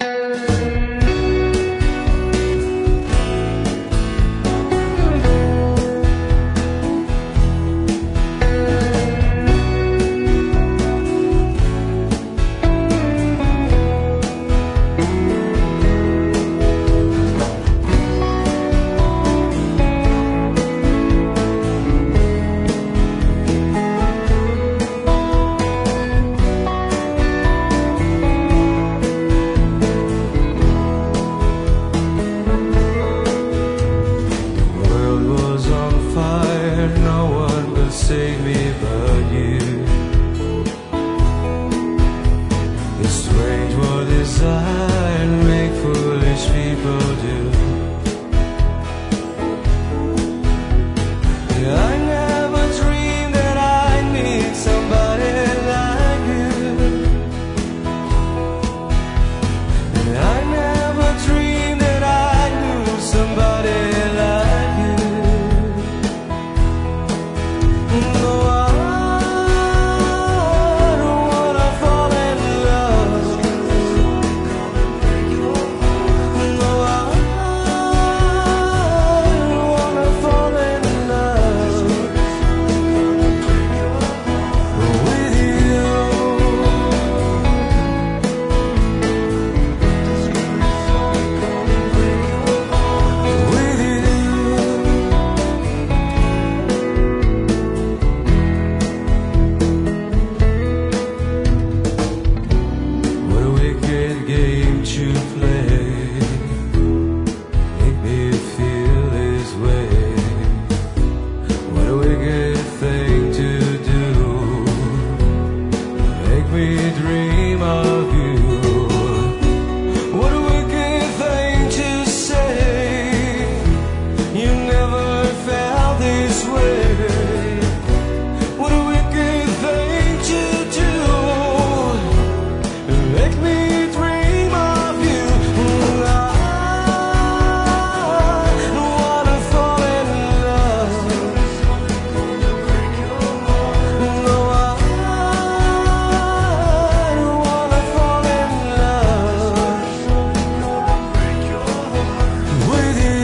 Save me but you. It's strange what desire make foolish people do. I never dreamed that I'd meet somebody like you. I never dreamed that I'd lose somebody like you. No, I don't wanna fall in love. No, I don't wanna fall in love with you. With you. What a wicked game to play, make me feel this way. What a wicked thing to do, make me dream of you. What a wicked thing to say, you never felt this way. What a wicked thing to do, make me dream of you. I don't wanna fall in love. No, I don't wanna fall in love with you.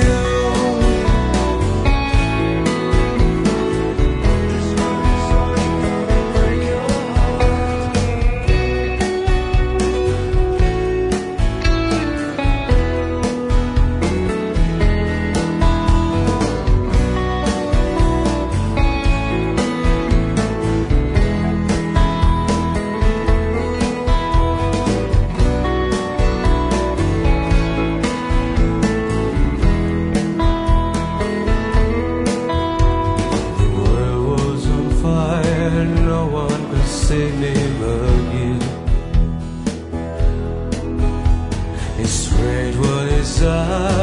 The world was on fire, no one could save me but you. It's strange what desire